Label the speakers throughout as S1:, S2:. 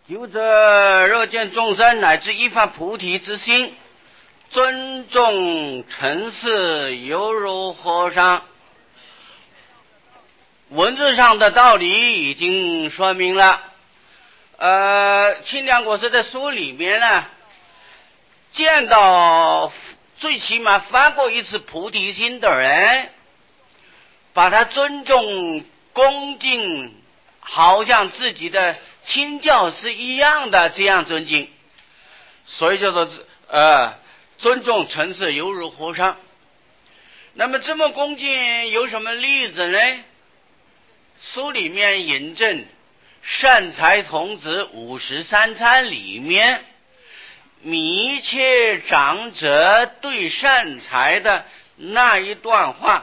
S1: 有者若见众生乃至一发菩提之心，尊重尘世，犹如和尚。文字上的道理已经说明了。清凉国师的书里面呢，见到最起码发过一次菩提心的人，把他尊重恭敬，好像自己的亲教师一样的这样尊敬，所以叫做尊重尘世，犹如和尚。那么这么恭敬有什么例子呢？书里面引证善财童子53参里面弥切长者对善财的那一段话。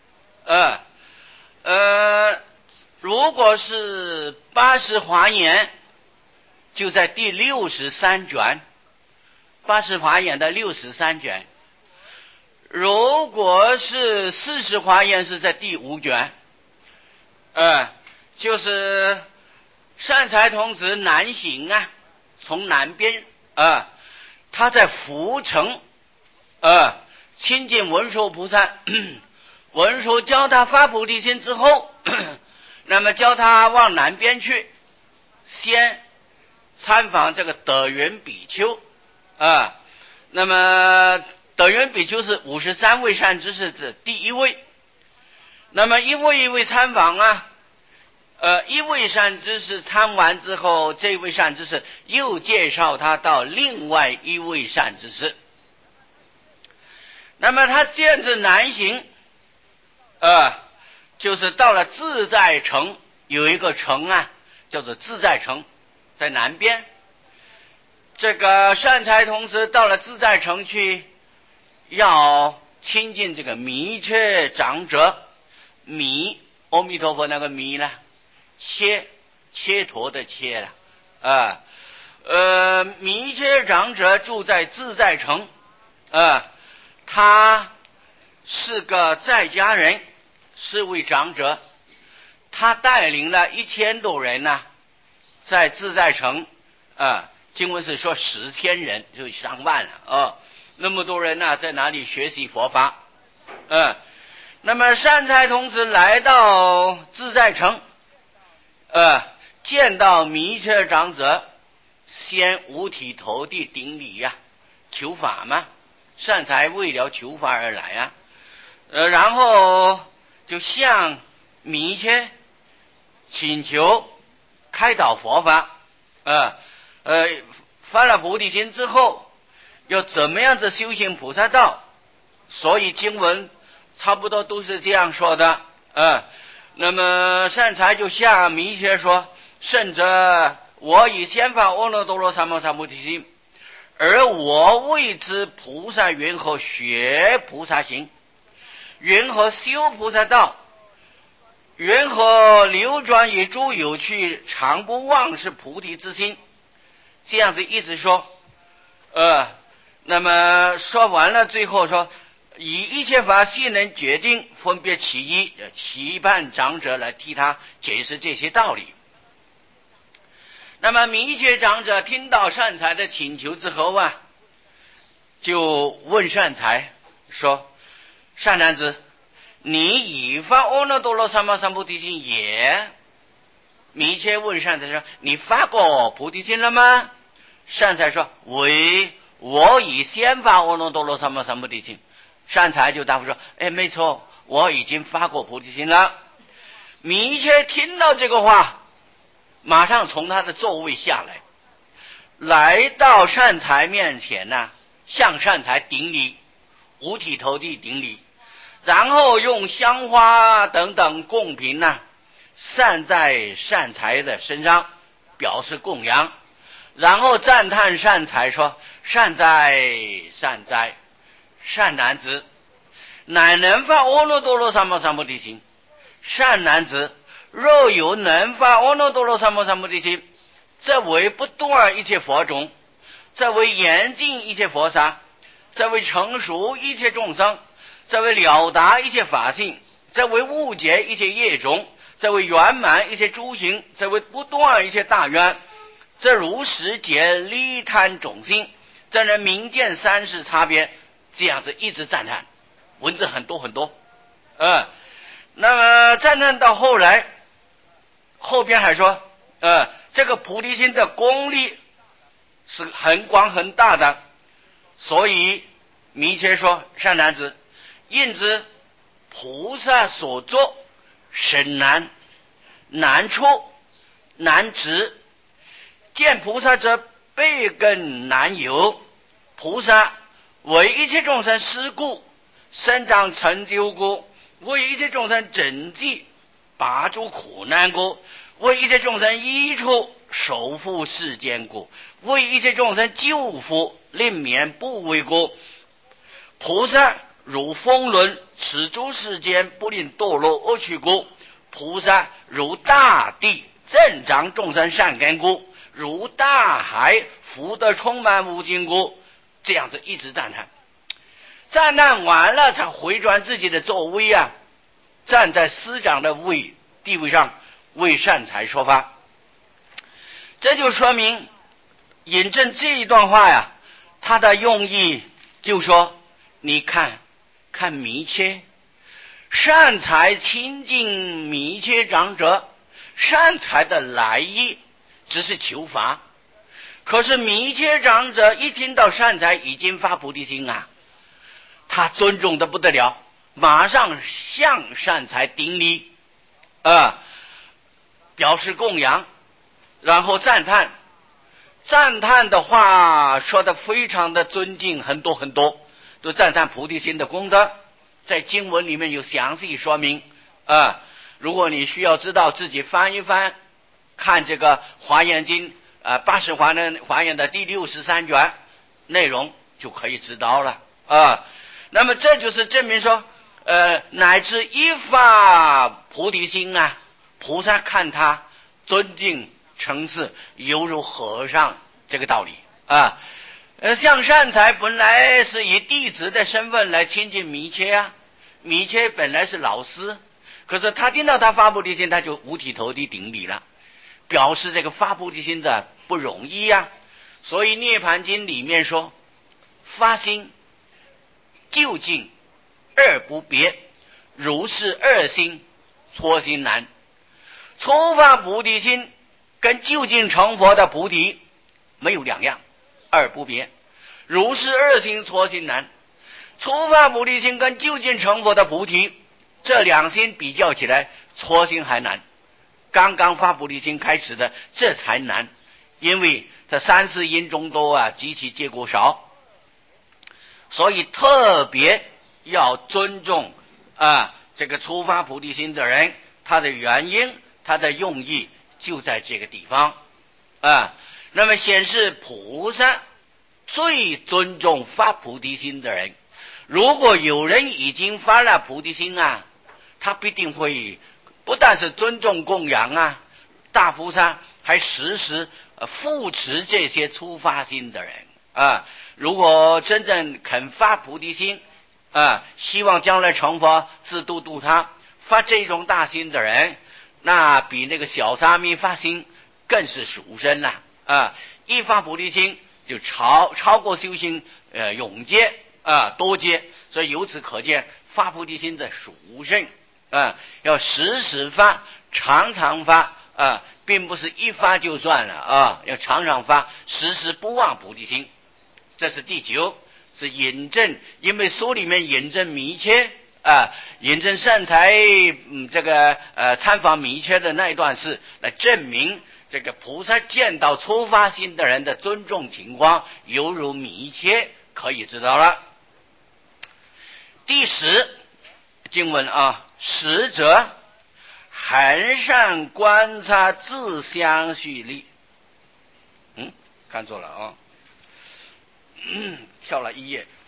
S1: 如果是80华严，就在第63卷，80华严的63卷。如果是40华严，是在第5卷。就是善财童子南行啊，从南边他在福城亲近文殊菩萨，文殊教他发菩提心之后，那么教他往南边去，先参访这个德云比丘那么德云比丘是53位善知识的第一位。那么一位一位参访一位善知识参完之后，这位善知识又介绍他到另外一位善知识。那么他渐次南行就是到了自在城，有一个城叫做自在城，在南边。这个善财童子到了自在城去，要亲近这个弥切长者。弥，阿弥陀佛那个弥呢，切陀的切了弥切长者住在自在城他是个在家人，是位长者，他带领了1000多人在自在城经文是说10千人，就上万了那么多人在哪里学习佛法那么善财童子来到自在城见到弥切长者，先五体投地顶礼求法嘛，善财为了求法而来然后就向弥切请求开导佛法发了菩提心之后要怎么样子修行菩萨道，所以经文差不多都是这样说的那么善财就向弥切说，圣者，我以先发阿耨多罗三藐三菩提心，而我为之菩萨云何学菩萨行，云何修菩萨道，云何流转于诸有趣，常不忘是菩提之心。这样子一直说那么说完了，最后说以一切法悉能决定，分别其一，期盼长者来替他解释这些道理。那么弥切长者听到善财的请求之后就问善财说，善男子，你已发阿耨多罗三藐三菩提心也？弥切问善财说，你发过菩提心了吗？善财说，我已先发阿耨多罗三藐三菩提心。善财就答复说，没错，我已经发过菩提心了。弥切听到这个话，马上从他的座位下来，来到善财面前向善财顶礼，五体投地顶礼，然后用香花等等供品散在善财的身上，表示供养，然后赞叹善财说，善哉善哉，善男子，乃能发阿耨多罗三藐三菩提心。善男子，若有能发阿耨多罗三藐三菩提心，则为不断一切佛种，则为严禁一切佛刹，则为成熟一切众生，则为了达一切法性，则为误解一切业种，则为圆满一切诸行，则为不断一切大愿， 则如是解利贪种性，这人明见三世差别，这样子一直赞叹，文字很多很多，那么赞叹到后来，后边还说，这个菩提心的功力是很广很大的，所以弥切说，善男子，因之菩萨所作甚难，难处难执，见菩萨者倍更难有。菩萨为一切众生施故，生长成就故，为一切众生拯济拔除苦难故，为一切众生益处守护世间故，为一切众生救福令免怖畏故。菩萨如风轮，持诸世间不令堕落恶趣故。菩萨如大地，增长众生善根故。如大海，福德充满无尽故。这样子一直赞叹，赞叹完了才回转自己的座位啊，站在师长的地位上为善财说法。这就说明引证这一段话呀，他的用意就说，你看弥切，善财亲近弥切长者，善财的来意只是求法，可是弥切长者一听到善财已经发菩提心啊，他尊重的不得了，马上向善财顶礼，表示供养，然后赞叹的话说的非常的尊敬，很多很多都赞叹菩提心的功德，在经文里面有详细说明如果你需要知道，自己翻一翻，看这个华严经80华严的第63卷内容就可以知道了那么这就是证明说乃至一发菩提心啊，菩萨看他尊敬承事，犹如和尚，这个道理像善财本来是以弟子的身份来亲近弥切弥切本来是老师，可是他听到他发菩提心，他就五体投地顶礼了，表示这个发菩提心的不容易所以涅盘经里面说，发心究竟二不别，如是二心搓心难。初发菩提心跟究竟成佛的菩提没有两样，二不别，如是二心搓心难。初发菩提心跟究竟成佛的菩提，这两心比较起来，搓心还难。刚刚发菩提心开始的，这才难，因为这三世因中多极其结果少，所以特别要尊重这个初发菩提心的人，他的原因，他的用意就在这个地方那么显示菩萨最尊重发菩提心的人。如果有人已经发了菩提心他必定会不但是尊重供养大菩萨还时时扶持这些初发心的人如果真正肯发菩提心希望将来成佛，自度他，发这种大心的人，那比那个小沙弥发心更是殊胜了一发菩提心就超过修行永劫多劫，所以由此可见发菩提心的殊胜要时时发，常常发并不是一发就算了要常常发，时时不忘菩提心。这是第9，是引证，因为书里面引证弥切引证善财这个参访弥切的那一段事，来证明这个菩萨见到初发心的人的尊重情况犹如弥切，可以知道了。第10经文10者恒善观察自相续力看错了跳了一页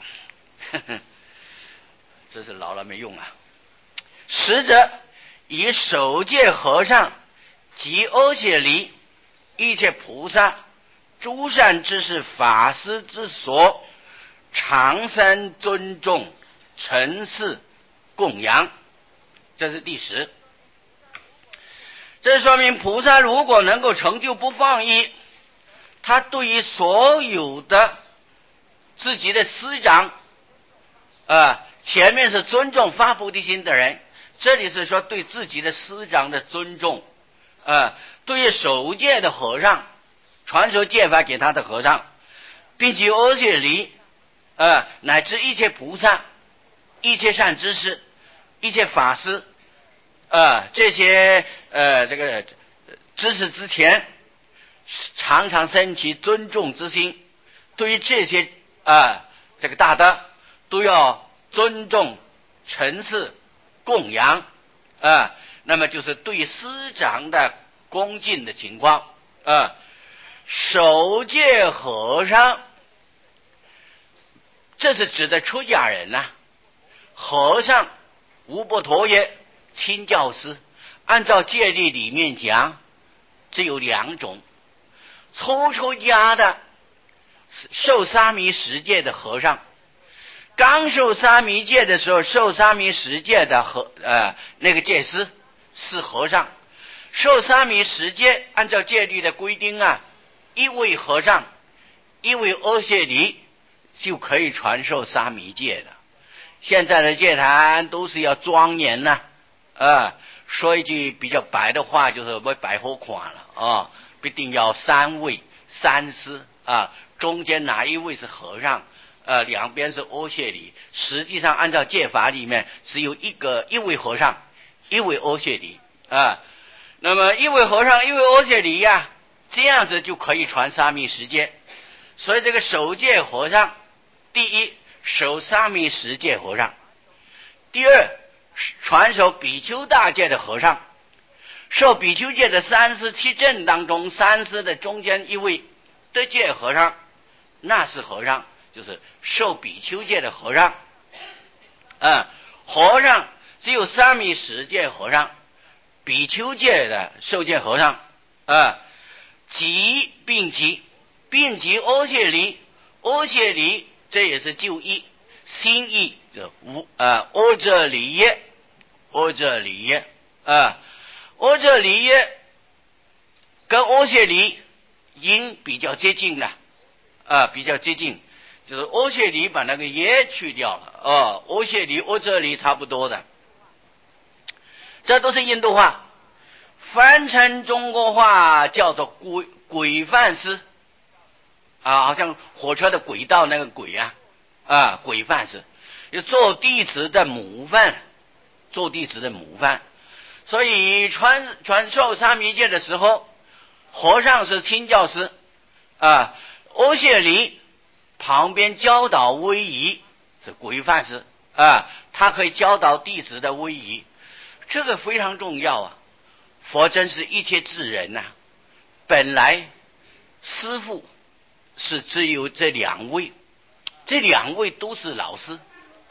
S1: 这是老了没用10者以守戒和尚及阿阇黎一切菩萨诸善知识法师之所常生尊重承事供养，这是第10。这说明菩萨如果能够成就不放逸， 他对于所有的自己的师长，前面是尊重发菩提心的人，这里是说对自己的师长的尊重，对于守戒的和尚，传授戒法给他的和尚，并且阿阇黎，乃至一切菩萨、一切善知识、一切法师，这些这个知识之前，常常升起尊重之心，对于这些这个大德都要尊重、陈示、供养，那么就是对师长的恭敬的情况，守戒和尚，这是指的出家人呐，和尚无波陀耶亲教师，按照戒律里面讲，只有两种，初出家的受沙弥十戒的和尚，刚受沙弥戒的时候，受沙弥十戒的那个戒师是和尚，受沙弥十戒按照戒律的规定一位和尚一位阿阇黎就可以传授沙弥戒的。现在的戒坛都是要庄严说一句比较白的话，就是为百货款了必定要三位三师中间哪一位是和尚，两边是阿阇黎。实际上按照戒法里面只有一位和尚一位阿阇黎那么一位和尚一位阿阇黎这样子就可以传沙弥十戒。所以这个守戒和尚，第一守沙弥十戒和尚，第二传授比丘大戒的和尚，受比丘戒的三师七正当中，三师的中间一位得戒和尚，那是和尚，就是受比丘戒的和尚。和尚只有沙弥十戒和尚，比丘戒的受戒和尚并及阿阇黎，阿阇黎这也是就义心意，阿阇黎耶，阿阇黎耶阿阇黎耶跟阿阇黎音比较接近的比较接近，就是阿阇黎把那个耶去掉了阿阇黎阿阇黎差不多的，这都是印度话，翻成中国话叫做轨范师好像火车的轨道那个轨轨范师，就做弟子的模范，做弟子的模范。所以传授沙弥戒的时候，和尚是亲教师阿阇黎旁边教导威仪是轨范师他可以教导弟子的威仪，这个非常重要佛真是一切智人本来师父是只有这两位，这两位都是老师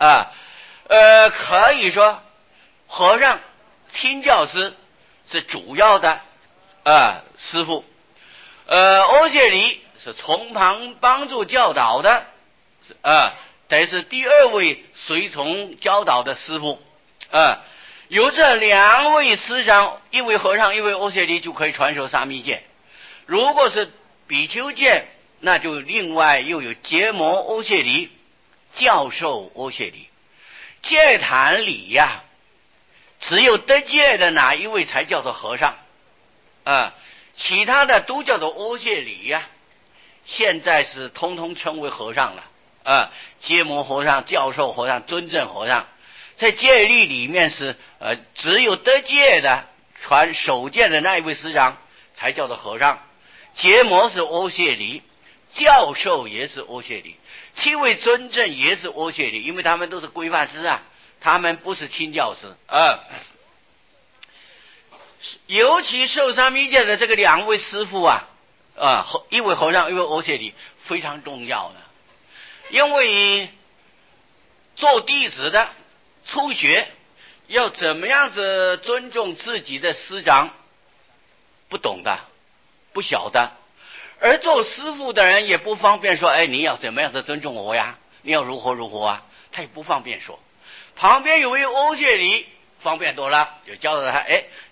S1: 可以说和尚亲教师是主要的师父，阿阇黎是从旁帮助教导的等于是第二位随从教导的师父由这两位师长，一位和尚一位阿阇黎就可以传授沙弥戒。如果是比丘戒，那就另外又有结摩阿阇黎教授阿阇黎。戒坛里只有得戒的哪一位才叫做和尚其他的都叫做阿阇黎现在是通通称为和尚了结摩和尚、教授和尚、尊正和尚，在戒律里面是只有得戒的传守戒的那一位师长才叫做和尚。结摩是阿阇黎，教授也是阿阇黎，七位尊正也是阿阇黎，因为他们都是规范师他们不是亲教师尤其受沙弥戒的这个两位师父一位和尚一位阿阇黎非常重要的，因为做弟子的初学要怎么样子尊重自己的师长不懂的不晓得，而做师父的人也不方便说你要怎么样子尊重我你要如何如何他也不方便说。旁边有位阿阇黎方便多了，就教导他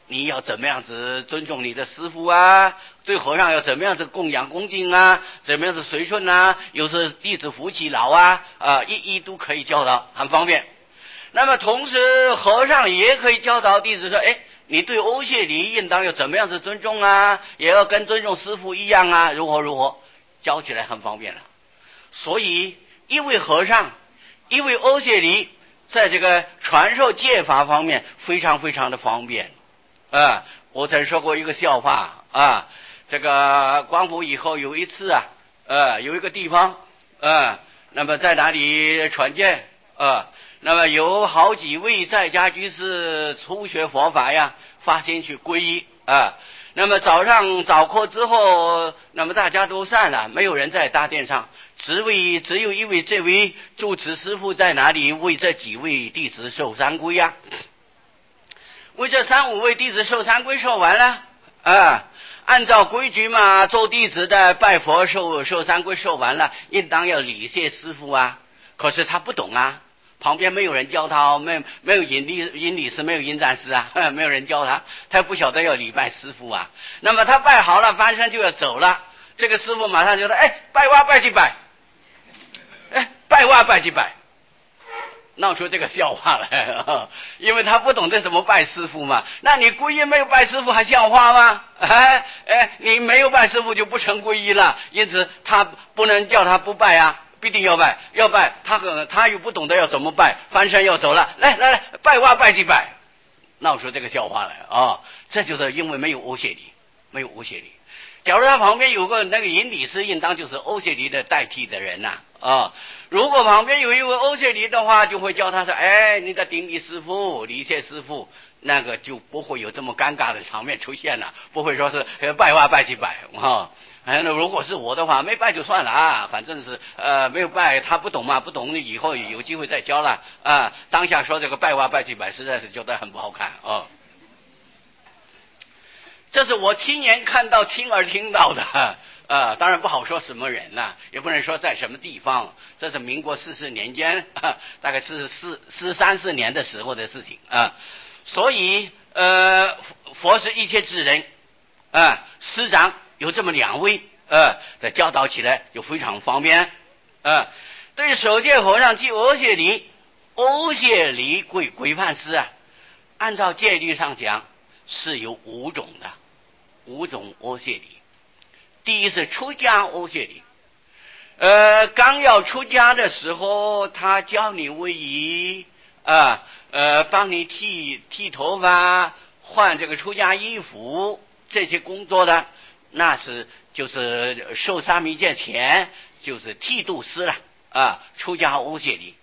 S1: 你要怎么样子尊重你的师父啊？对和尚要怎么样子供养恭敬啊？怎么样子随顺啊？又是弟子福气老啊，一都可以教导，很方便。那么同时和尚也可以教导弟子说，你对欧谢里应当要怎么样子尊重啊？也要跟尊重师父一样啊，如何，教起来很方便了。所以一位和尚，一位欧谢里，在这个传授戒法方面非常非常的方便。我曾说过一个笑话啊，这个光复以后有一次有一个地方那么在哪里传戒那么有好几位在家居士初学佛法呀，发心去皈依那么早上早课之后，那么大家都散了，没有人在大殿上，只有一位这位住持师父在哪里为这几位弟子受三皈呀。为这3-5位弟子受三皈受完了按照规矩嘛，做弟子的拜佛受三皈受完了，应当要礼谢师父啊。可是他不懂旁边没有人教他没有引理师，没有引展师没有人教他，他不晓得要礼拜师父那么他拜好了，翻身就要走了，这个师父马上就说：“拜哇拜几拜，拜哇拜几拜。”闹出这个笑话来因为他不懂得怎么拜师父嘛。那你皈依没有拜师父还像话吗？你没有拜师父就不成皈依了，因此他不能叫他不拜必定要拜，他又不懂得要怎么拜，翻身要走了，来拜哇拜几拜，闹出这个笑话来这就是因为没有欧谢里，没有欧谢里。假如他旁边有个那个引理师，应当就是欧谢里的代替的人如果旁边有一位欧谢里的话，就会教他说：“你的顶礼师父，礼谢师父。”那个就不会有这么尴尬的场面出现了，不会说是拜哇拜几拜那如果是我的话，没拜就算了反正是没有拜，他不懂嘛，不懂以后有机会再教了当下说这个拜哇拜几拜，实在是觉得很不好看这是我亲眼看到、亲耳听到的当然不好说什么人也不能说在什么地方。这是民国44年间大概是43-4年的时候的事情所以佛是一切智人师长有这么2位的教导起来就非常方便对守戒和尚即欧谢里规范师按照戒律上讲是有5种的，5种欧谢里。第一是出家欧谢里刚要出家的时候，他教你位仪帮你剃头发，换这个出家衣服，这些工作的，那是就是受沙弥戒前就是剃度师了出家欧谢里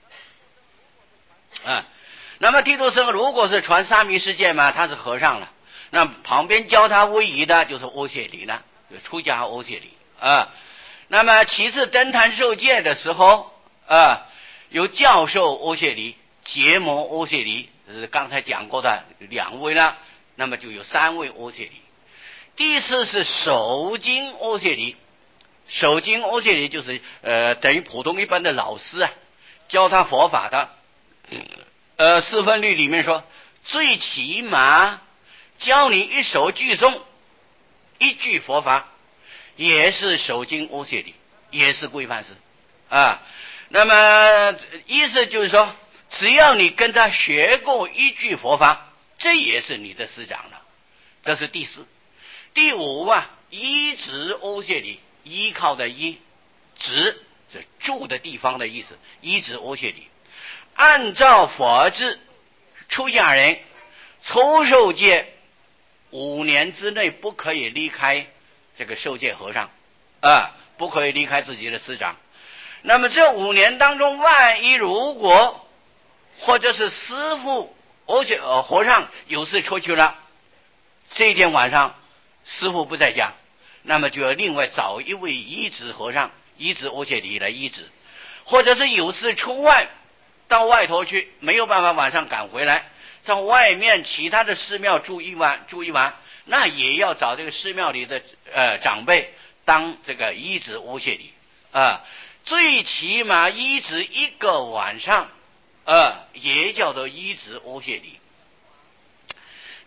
S1: 那么剃度师如果是传沙弥世戒嘛，他是和尚了，那旁边教他位仪的就是欧谢里了，出家欧谢里那么其次登坛受戒的时候有教授欧谢里、结摩欧谢里，是刚才讲过的2位了，那么就有3位欧谢里。第四是守经欧谢里，守经欧谢里就是等于普通一般的老师教他佛法的四分律里面说，最起码教你一首句诵，一句佛法，也是守经欧谢里，也是规范师那么意思就是说，只要你跟他学过一句佛法，这也是你的师长了。这是第4。第5依止欧谢里，依靠的依，止是住的地方的意思，依止欧谢里。按照佛制，出家人初受戒5年之内不可以离开这个受戒和尚不可以离开自己的师长。那么这5年当中，万一如果或者是师父和尚有事出去了，这一天晚上师父不在家，那么就要另外找一位依止和尚，依止欧谢里来依止。或者是有事出外到外头去，没有办法晚上赶回来，在外面其他的寺庙住一晚，那也要找这个寺庙里的长辈当这个依止欧谢里最起码依止1个晚上也叫做依止欧谢里。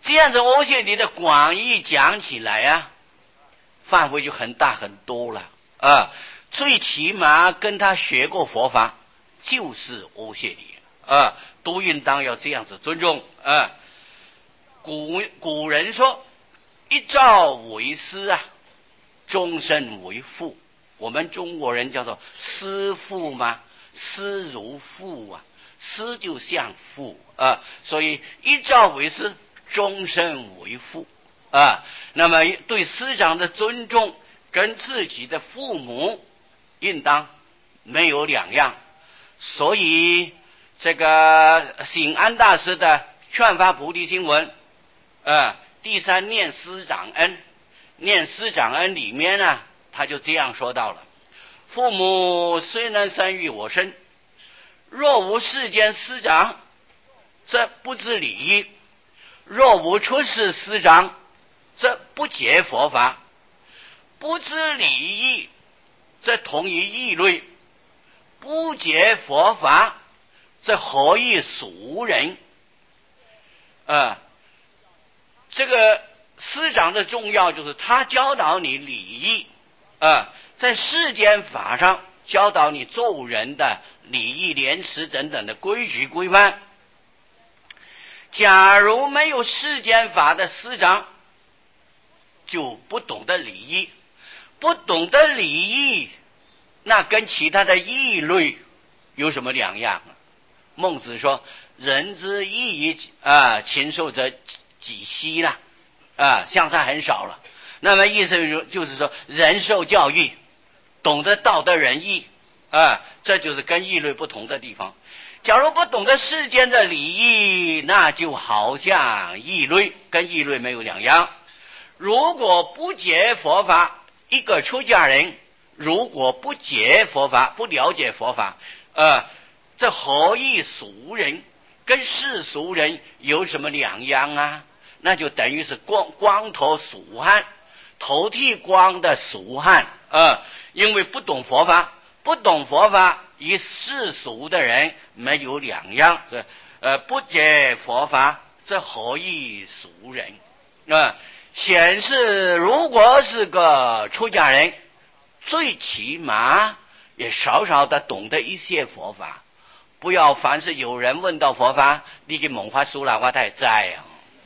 S1: 这样子欧谢里的广义讲起来啊，范围就很大很多了啊。最起码跟他学过佛法就是欧谢里啊，都应当要这样子尊重啊。古人说一朝为师啊，终身为父。我们中国人叫做师父嘛，师如父啊，师就像父啊，所以一朝为师，终身为父啊。那么对师长的尊重跟自己的父母应当没有两样。所以这个醒安大师的劝发菩提心文第三念师长恩，念师长恩里面呢，他就这样说到了：父母虽能生育我身，若无世间师长，则不知礼义；若无出世师长，则不解佛法。不知礼义，则同于异类；不解佛法，则何以俗人？这个师长的重要就是他教导你礼义在世间法上教导你做人的礼义廉耻等等的规矩规范。假如没有世间法的师长，就不懂得礼义，不懂得礼义，那跟其他的异类有什么两样？孟子说：“人之异于禽兽者几希了相差很少了。”那么意思就是说，人受教育，懂得道德仁义这就是跟异类不同的地方。假如不懂得世间的礼义，那就好像异类，跟异类没有两样。如果不解佛法，一个出家人如果不解佛法，不了解佛法这何以俗人？跟世俗人有什么两样啊？那就等于是光头俗汉，头剃光的俗汉因为不懂佛法，不懂佛法与世俗的人没有两样不解佛法，这何以俗人显示如果是个出家人，最起码也少少的懂得一些佛法。不要凡是有人问到佛法，你去蒙发书了，我太在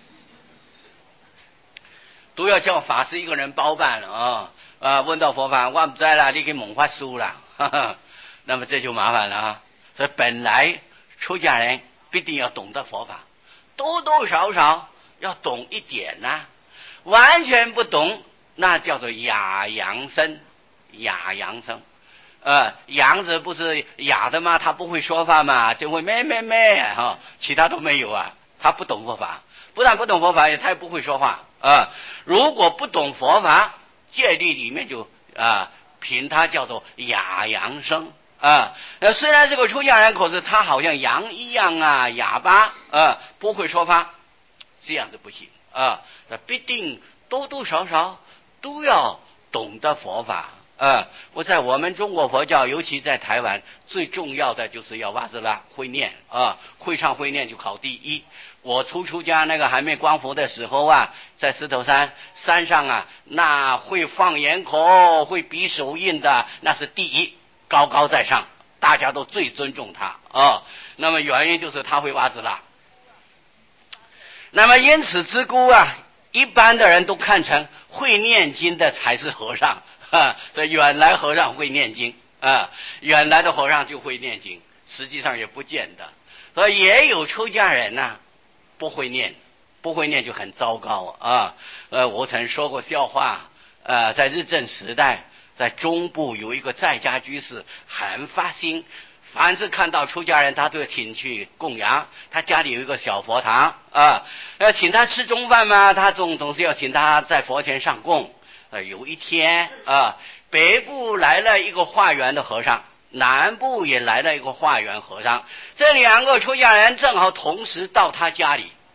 S1: 都要叫法师一个人包办了问到佛法，我不在了，你去蒙发书了那么这就麻烦了所以本来出家人必定要懂得佛法，多多少少要懂一点完全不懂，那叫做哑阳生。羊子不是哑的吗？他不会说话嘛，就会咩其他都没有他不懂佛法，不但不懂佛法，他也不会说话如果不懂佛法，戒律里面就评他叫做哑阳生虽然是个出家人，可是他好像羊一样哑巴不会说话，这样子不行必定多多少少都要懂得佛法我在我们中国佛教，尤其在台湾，最重要的就是要哇兹拉会念会唱会念就考第一。我出家那个还没光佛的时候在石头山上那会放眼口会比手印的那是第一，高高在上，大家都最尊重他那么原因就是他会哇兹拉。那么因此之故一般的人都看成会念经的才是和尚所以原来和尚会念经原来的和尚就会念经，实际上也不见得。所以也有出家人不会念就很糟糕我曾说过笑话在日治时代，在中部有一个在家居士很发心，凡是看到出家人他都请去供养，他家里有一个小佛堂请他吃中饭嘛，他总是要请他在佛前上供有一天北部来了一个化缘的和尚，南部也来了一个化缘和尚，这两个出家人正好同时到他家里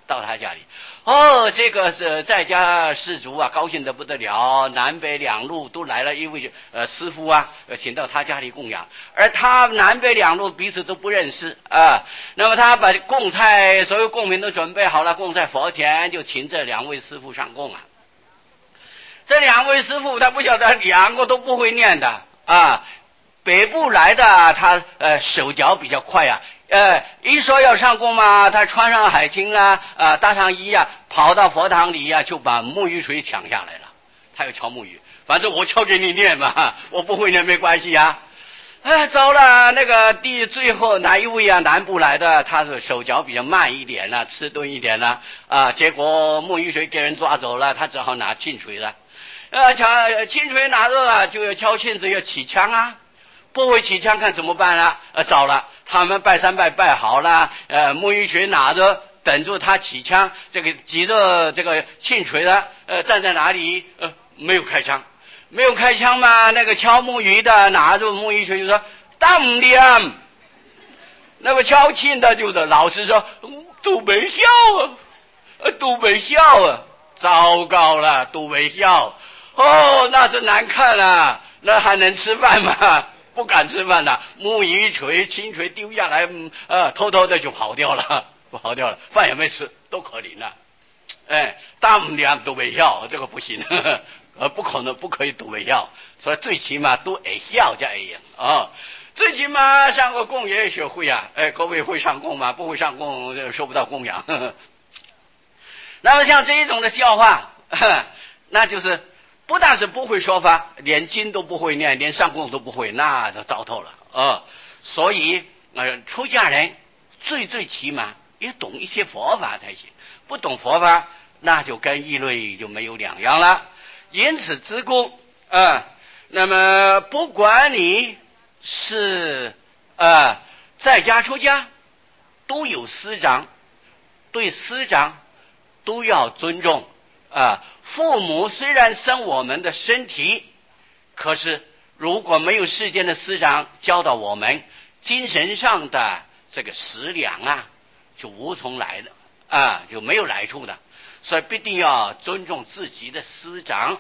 S1: 到他家里。哦，这个是在家士族啊，高兴得不得了，南北两路都来了一位师傅啊，请到他家里供养，而他南北两路彼此都不认识啊。那么他把供菜所有供品都准备好了，供在佛前，就请这两位师傅上供啊。这两位师傅他不晓得，两个都不会念的啊。北部来的他手脚比较快啊，一说要上供嘛，他穿上海青啊，搭上衣啊，跑到佛堂里啊，就把木鱼锤抢下来了。他要敲木鱼，反正我敲给你念嘛，我不会念没关系啊。糟了，那个最后哪一位啊？南部来的，他是手脚比较慢一点了，迟钝一点了啊。结果木鱼锤给人抓走了，他只好拿磬锤了。磬锤拿着了，就要敲磬子，要起枪啊。不会起枪，看怎么办呢？糟了，他们拜山拜好了，木鱼锤拿着等住他起枪，这个举着这个磬锤的，站在哪里？没有开枪，没有开枪嘛。那个敲木鱼的拿着木鱼锤就说当亮，那么敲磬的就是老实说都没笑啊，都没笑啊，糟糕了，都没笑。哦，那是难看了，那还能吃饭吗？不敢吃饭了，木鱼锤、磬锤丢下来，偷偷的就跑掉了，饭也没吃，多可怜了。大母娘都没要，这个不行，不可能，不可以都没要，所以最起码都会笑才一样啊。最起码上个供也学会啊，各位会上供吗？不会上供收不到供养。那么像这一种的笑话，那就是不但是不会说法，连经都不会念，连上供都不会，那就糟透了啊！所以出家人最起码也懂一些佛法才行，不懂佛法那就跟异类就没有两样了。因此之故那么不管你是在家出家，都有师长，对师长都要尊重。父母虽然生我们的身体，可是如果没有世间的师长教导我们，精神上的这个食粮啊，就无从来的就没有来处的。所以必定要尊重自己的师长。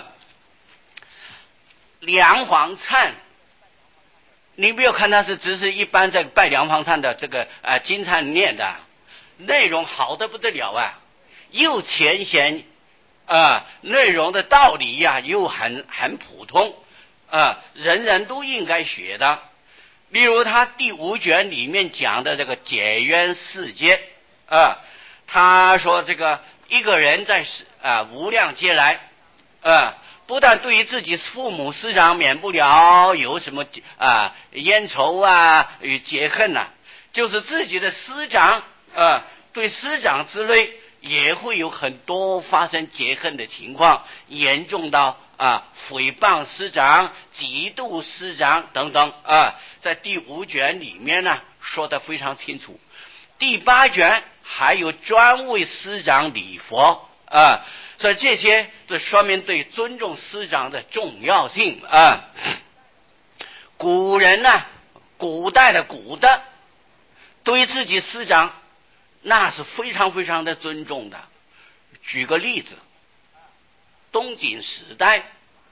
S1: 梁皇忏，你不要看他是只是一般在拜梁皇忏的这个经忏念的，内容好得不得了啊，又浅显。内容的道理呀，又很普通人人都应该学的。例如他第5卷里面讲的这个解冤世界他说这个一个人在无量劫来不但对于自己父母师长免不了有什么冤仇与结恨就是自己的师长对师长之类也会有很多发生结恨的情况，严重到诽谤师长、嫉妒师长等等在第5卷里面呢说得非常清楚。第8卷还有专为师长礼佛所以这些就说明对尊重师长的重要性古人古代的古的对自己师长那是非常非常的尊重的。举个例子，东晋时代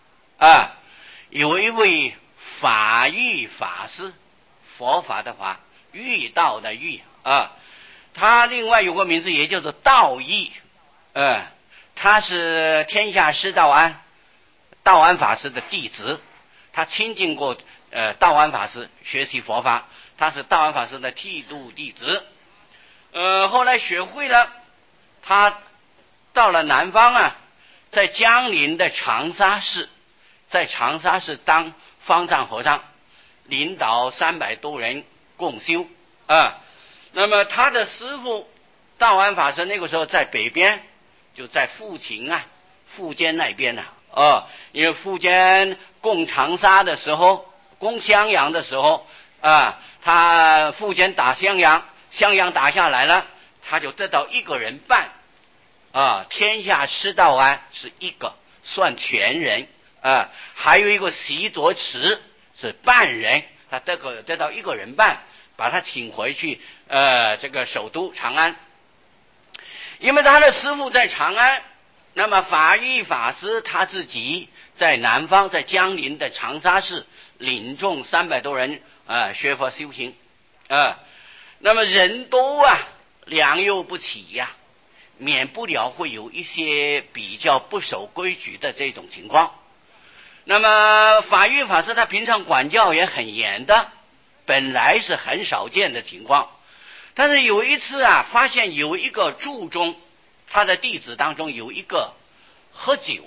S1: 有一位法义法师，佛法的法，喻道的喻他另外有个名字也叫做道义他是天下师道安法师的弟子，他亲近过道安法师学习佛法，他是道安法师的剃度弟子后来学会了，他到了南方在江陵的长沙市，当方丈和尚，领导300多人共修那么他的师父道安法师那个时候在北边，就在富坚那边因为富坚攻长沙的时候，攻襄阳的时候他富坚打襄阳打下来了，他就得到1个人半天下师道安是1个，算全人还有一个习作持是半人，他得到1个人半，把他请回去这个首都长安。 因为他的师父在长安，那么法玉法师他自己在南方，在江陵的长沙市领众300多人学佛修行那么人多良莠不齐免不了会有一些比较不守规矩的这种情况。那么法玉法师他平常管教也很严的，本来是很少见的情况。但是有一次发现有一个注中，他的弟子当中有一个喝酒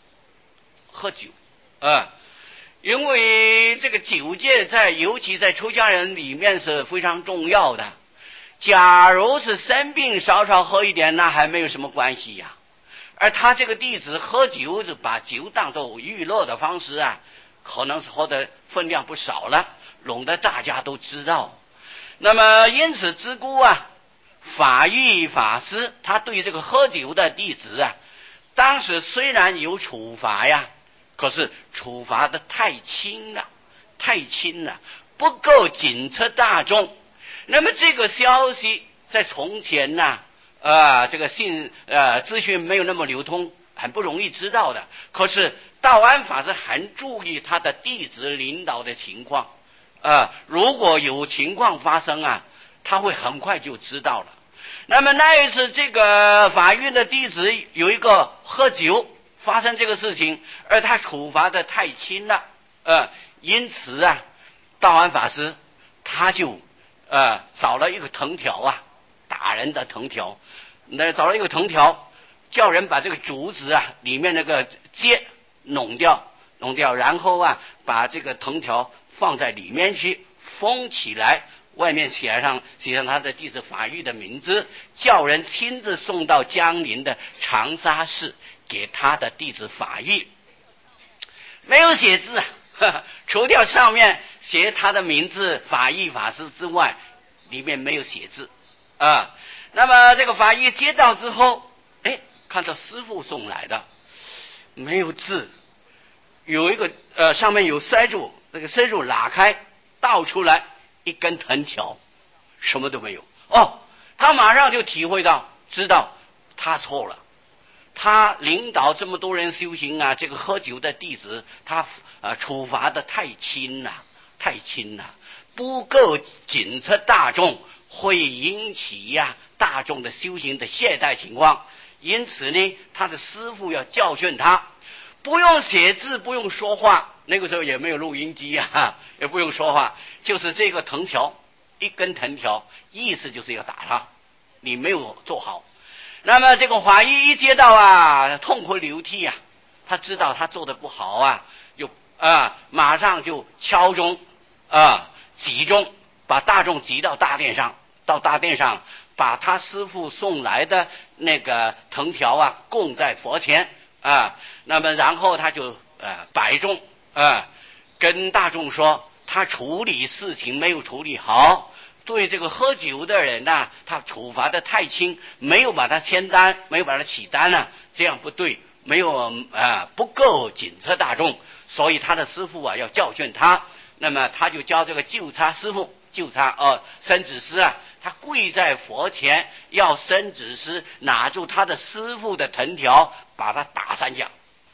S1: 因为这个酒戒尤其在出家人里面是非常重要的。假如是生病稍稍喝一点，那还没有什么关系而他这个弟子喝酒，就把酒当作娱乐的方式可能是喝的分量不少了，弄得大家都知道。那么因此之故法玉法师他对这个喝酒的弟子当时虽然有处罚可是处罚的太轻了，不够警察大众。那么这个消息在从前这个资讯没有那么流通，很不容易知道的。可是道安法师很注意他的弟子领导的情况如果有情况发生他会很快就知道了。那么那一次这个法院的弟子有一个喝酒发生这个事情，而他处罚的太轻了因此道安法师他就找了一个藤条打人的藤条，找了一个藤条，叫人把这个竹子里面那个结弄掉，然后把这个藤条放在里面去封起来，外面写上他的弟子法玉的名字，叫人亲自送到江陵的长沙市给他的弟子法玉。没有写字除掉上面写他的名字法玉法师之外，里面没有写字那么这个法玉接到之后看到师父送来的，没有字，有一个上面有塞住，那个塞住拉开倒出来一根藤条，什么都没有他马上就体会到，知道他错了。他领导这么多人修行这个喝酒的弟子他处罚的太轻了，不够警察大众，会引起大众的修行的懈怠情况。因此呢，他的师父要教训他，不用写字，不用说话，那个时候也没有录音机也不用说话，就是这个藤条，一根藤条，意思就是要打他，你没有做好。那么这个法医一接到痛哭流涕他知道他做的不好就马上就敲钟集中，把大众集到大殿上，把他师父送来的那个藤条供在佛前那么然后他就摆众跟大众说，他处理事情没有处理好，对这个喝酒的人他处罚的太轻，没有把他签单，没有把他起单这样不对，没有不够警察大众，所以他的师父要教训他。那么他就教这个纠察师父，僧子师他跪在佛前，要僧子师拿住他的师父的藤条，把他打三下，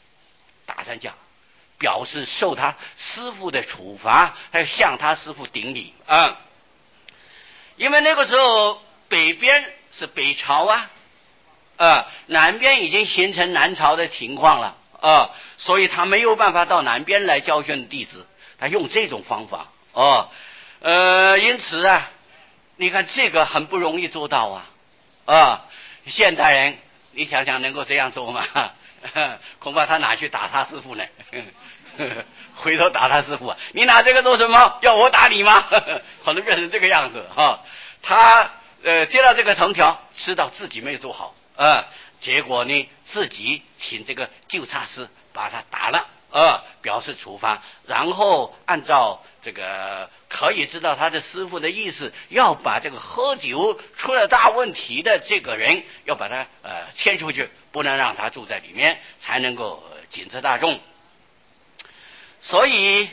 S1: 表示受他师父的处罚，还要向他师父顶礼因为那个时候北边是北朝南边已经形成南朝的情况了所以他没有办法到南边来教训弟子，他用这种方法因此你看这个很不容易做到现代人你想想能够这样做吗？恐怕他哪去打他师父呢？回头打他师父你拿这个做什么？要我打你吗？可能变成这个样子他接到这个藤条，知道自己没有做好结果呢自己请这个纠察师把他打了表示处罚，然后按照这个可以知道他的师父的意思，要把这个喝酒出了大问题的这个人要把他牵出去，不能让他住在里面，才能够警察大众。所以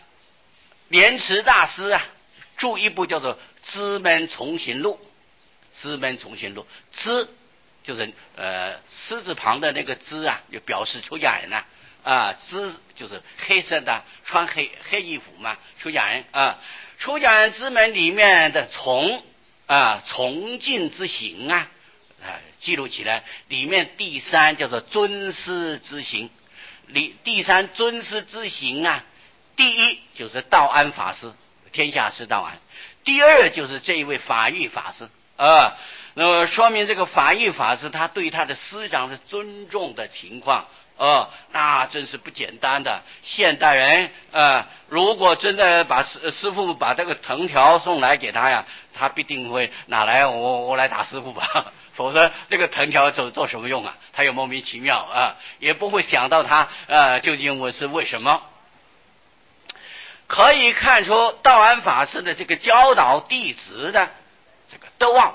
S1: 莲池大师著一部叫做《知门重行录》， 知门从心路，知就是狮字旁的那个知啊，就表示出家人啊，知就是黑色的穿黑衣服嘛，出家人啊，出家人之门里面的从进之行记录起来，里面第三叫做尊师之行，第三尊师之行第一就是道安法师，天下师道安，第二就是这一位法义法师那么说明这个法义法师他对他的师长的尊重的情况那真是不简单的。现代人如果真的把师父把这个藤条送来给他呀，他必定会拿来我来打师父吧，否则这个藤条做什么用啊？他也莫名其妙也不会想到他究竟我是为什么。可以看出道安法师的这个教导弟子的这个德望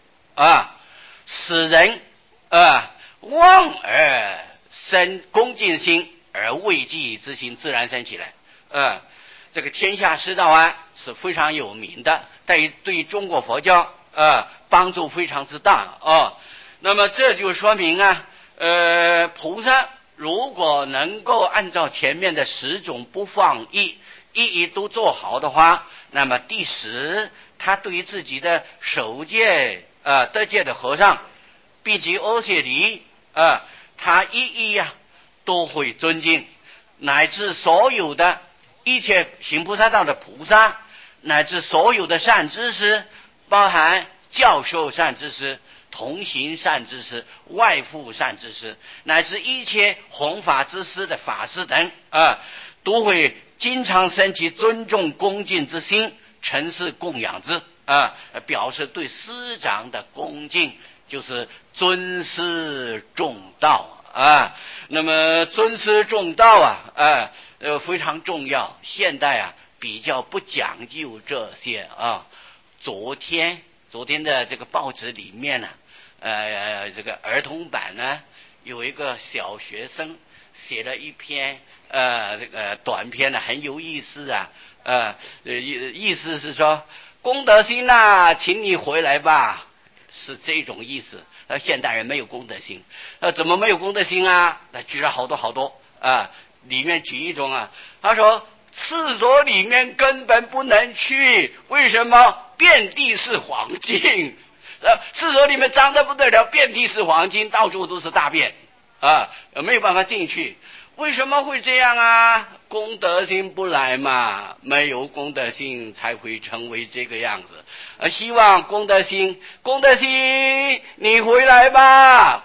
S1: 使人望而生恭敬心，而畏惧之心自然生起来这个天下师道安是非常有名的，对中国佛教帮助非常之大那么这就说明菩萨如果能够按照前面的10种不放逸一都做好的话，那么第10他对于自己的守戒得戒的和尚毕竟阿阇黎他一都会尊敬，乃至所有的一切行菩萨道的菩萨，乃至所有的善知识，包含教授善知识、同行善知识、外附善知识，乃至一切弘法之师的法师等都会经常升起尊重恭敬之心，诚挚供养之表示对师长的恭敬，就是尊师重道那么尊师重道非常重要。现代比较不讲究这些昨天的这个报纸里面这个儿童版有一个小学生写了一篇这个短篇很有意思意思是说功德心请你回来吧，是这种意思。现代人没有功德心怎么没有功德心举了好多里面举一种他说厕所里面根本不能去，为什么？遍地是黄金厕所里面脏得不得了，遍地是黄金，到处都是大便没有办法进去。为什么会这样功德心不来嘛，没有功德心才会成为这个样子希望功德心你回来吧。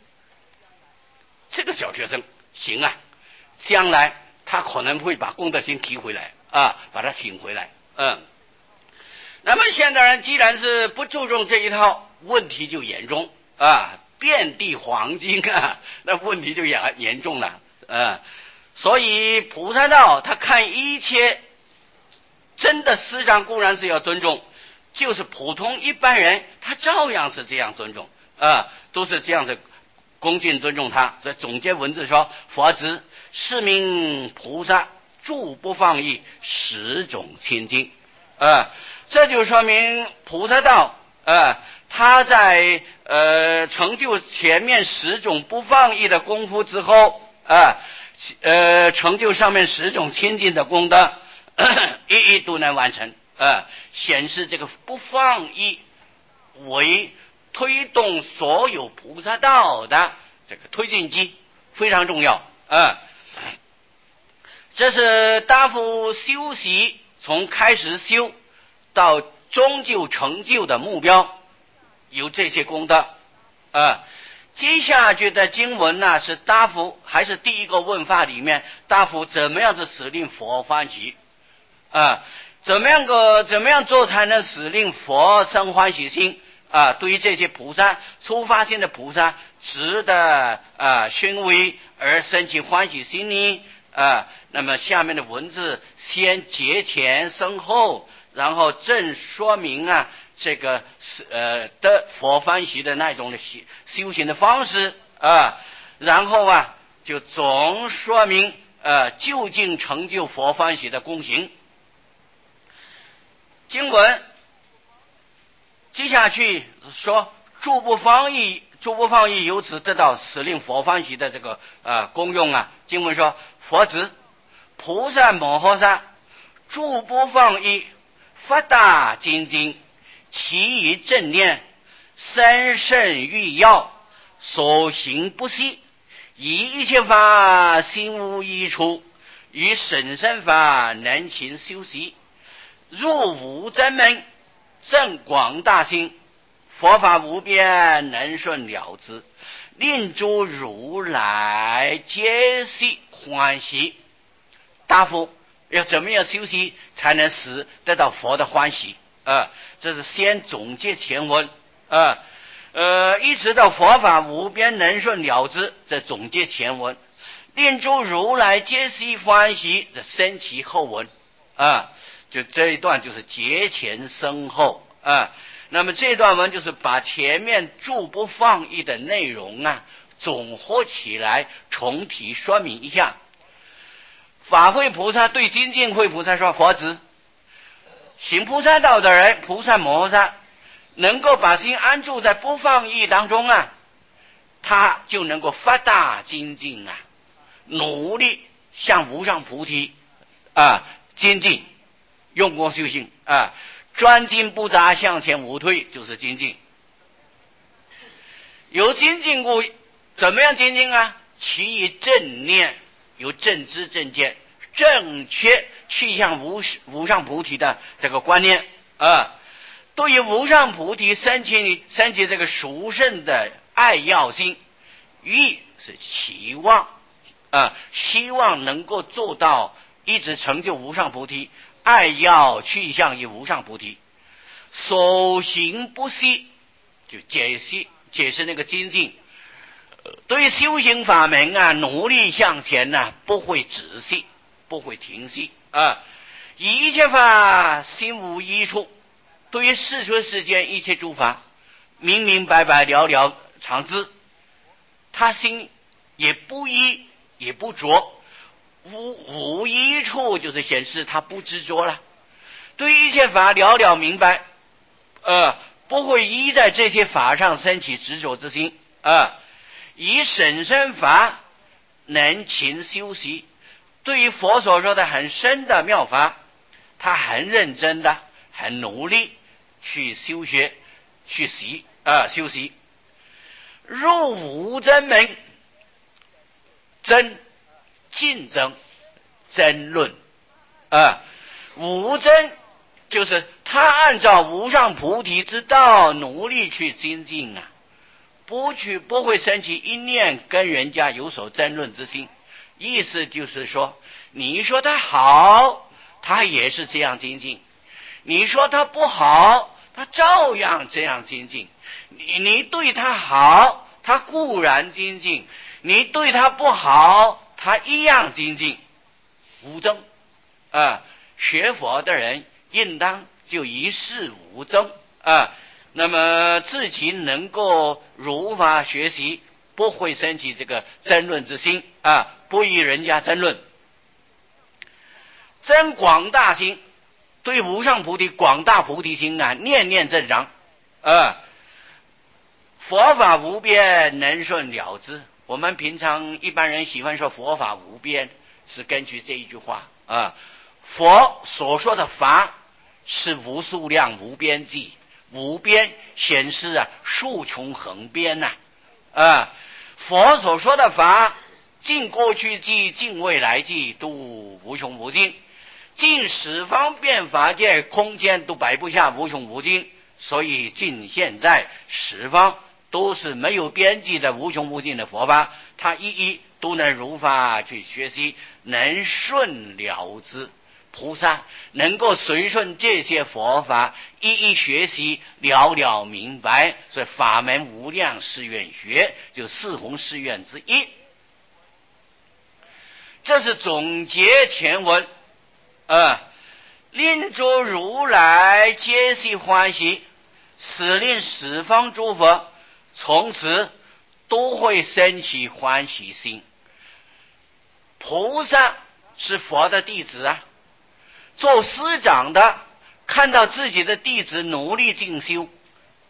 S1: 这个小学生行将来他可能会把功德心提回来把它醒回来那么现代人既然是不注重这一套，问题就严重遍地黄金那问题就严重了所以菩萨道他看一切真的师长固然是要尊重，就是普通一般人他照样是这样尊重都是这样的恭敬尊重他。所以总结文字说佛知是名菩萨住不放逸10种清净这就说明菩萨道他在成就前面10种不放逸的功夫之后成就上面10种清净的功德一都能完成显示这个不放逸为推动所有菩萨道的这个推进机，非常重要这是大夫修习从开始修到终究成就的目标，有这些功德接下去的经文是大夫还是第一个问法里面，大夫怎么样子使令佛欢喜怎么样做才能使令佛生欢喜心对于这些菩萨初发心的菩萨值得熏味而生起欢喜心呢那么下面的文字先节前生后，然后正说明这个的佛欢喜的那种的修行的方式然后就总说明究竟成就佛欢喜的功行。经文接下去说诸不放逸，诸不放逸由此得到使令佛欢喜的这个功用啊。经文说佛子菩萨摩诃萨诸不放逸，发大精进，其以正念，三圣欲要，所行不息，以一切法心无一处，于甚深法能勤修习，入无真门，正广大心，佛法无边，能顺了之，令诸如来皆悉欢喜。答复：要怎么样修习才能使得到佛的欢喜？这是先总结前文一直到佛法无边，能顺了之，这总结前文。令诸如来皆悉欢喜，这生其后文就这一段就是节前生后那么这段文就是把前面诸不放逸的内容总合起来，重提说明一下。法会菩萨对精进会菩萨说：佛子，行菩萨道的人，菩萨摩诃萨能够把心安住在不放逸当中他就能够发大精进努力向无上菩提精进，用功修行专精不杂，向前无退，就是精进。有精进故，怎么样精进其以正念，有正知正见，正确去向无上菩提的这个观念对于无上菩提升起这个殊胜的爱要心，欲是期望希望能够做到一直成就无上菩提，爱要去向于无上菩提，所行不息，就解释那个精进。对于修行法门努力向前不会止息，不会停息以一切法心无一处，对于世出世间一切诸法明明白白了了常知，他心也不依也不着，无一处就是显示他不执着了，对于一切法了了明白不会依在这些法上升起执着之心以甚深法能勤修习，对于佛所说的很深的妙法，他很认真的很努力去修学去修习。入无争门，竞争争论无争就是他按照无上菩提之道努力去精进不会升起一念跟人家有所争论之心。意思就是说，你说他好，他也是这样精进；你说他不好，他照样这样精进。你对他好，他固然精进；你对他不好，他一样精进。无争学佛的人应当就一事无争那么自己能够如法学习，不会升起这个争论之心不与人家争论。增广大心，对无上菩提广大菩提心念念正常佛法无边，能顺了之。我们平常一般人喜欢说佛法无边，是根据这一句话佛所说的法是无数量无边际，无边显示数穷横边佛所说的法尽过去际，尽未来际，都无穷无尽，尽十方便法界空间都摆不下无穷无尽，所以尽现在十方都是没有边际的无穷无尽的佛法，他一一都能如法去学习，能顺了之。菩萨能够随顺这些佛法，一一学习，了了明白，所以法门无量誓愿学，就四弘誓愿之一。这是总结前文令诸如来皆悉欢喜，使令十方诸佛从此都会升起欢喜心。菩萨是佛的弟子做师长的看到自己的弟子努力进修，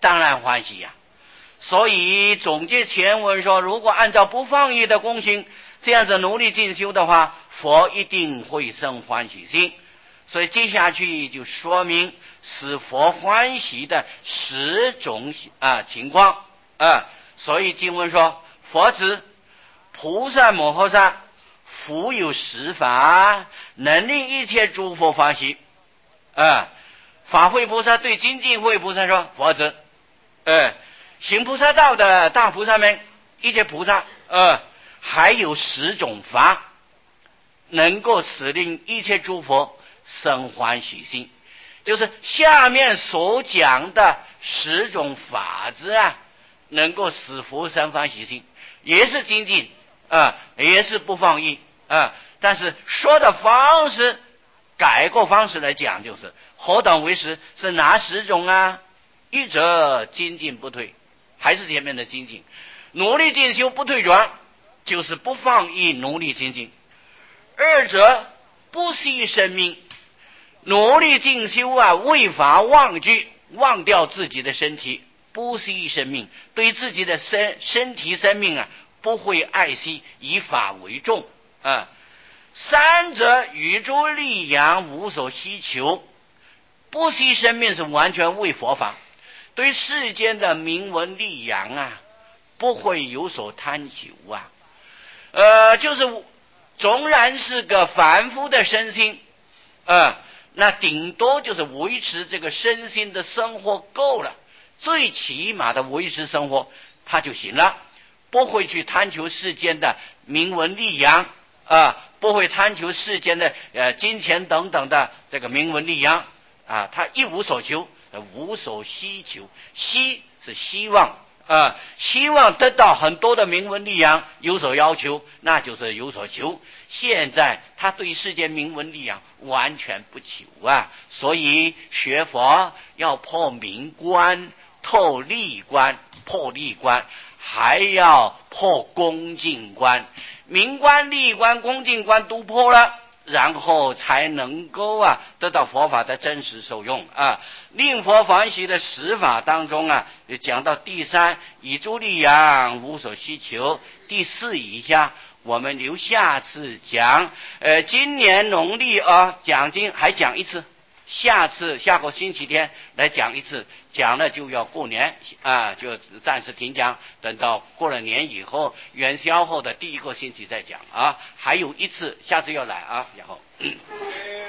S1: 当然欢喜呀。所以总结前文说，如果按照不放逸的功行这样子努力进修的话，佛一定会生欢喜心。所以接下去就说明使佛欢喜的10种情况所以经文说，佛指菩萨摩诃萨复有10法，能令一切诸佛欢喜。法会菩萨对精进会菩萨说，佛指行菩萨道的大菩萨们，一切菩萨还有10种法，能够使令一切诸佛生欢喜心。就是下面所讲的10种法子能够使佛生欢喜心，也是精进也是不放逸但是说的方式改过方式来讲，就是何等为10？是哪10种一者精进不退，还是前面的精进，努力进修不退转，就是不放逸努力精进。二者不惜生命，努力进修为法忘惧，忘掉自己的身体，不惜生命，对自己的身体生命不会爱惜，以法为重三者与诸利养无所希求，不惜生命是完全为佛法，对世间的名闻利养不会有所贪求就是纵然是个凡夫的身心那顶多就是维持这个身心的生活够了，最起码的维持生活他就行了，不会去贪求世间的名闻利养不会贪求世间的金钱等等的这个名闻利养他一无所求，无所希求。希是希望希望得到很多的名闻利养，有所要求，那就是有所求。现在他对世间名闻利养完全不求所以学佛要破名观，透利观，破利观还要破恭敬观，名观利观恭敬观都破了，然后才能够得到佛法的真实受用令佛欢喜的10法当中讲到第3，以诸利养无所希求。第4以下我们留下次讲今年农历讲经还讲一次，下个星期天来讲一次，讲了就要过年就暂时停讲，等到过了年以后元宵后的第1个星期再讲还有一次，下次要来然后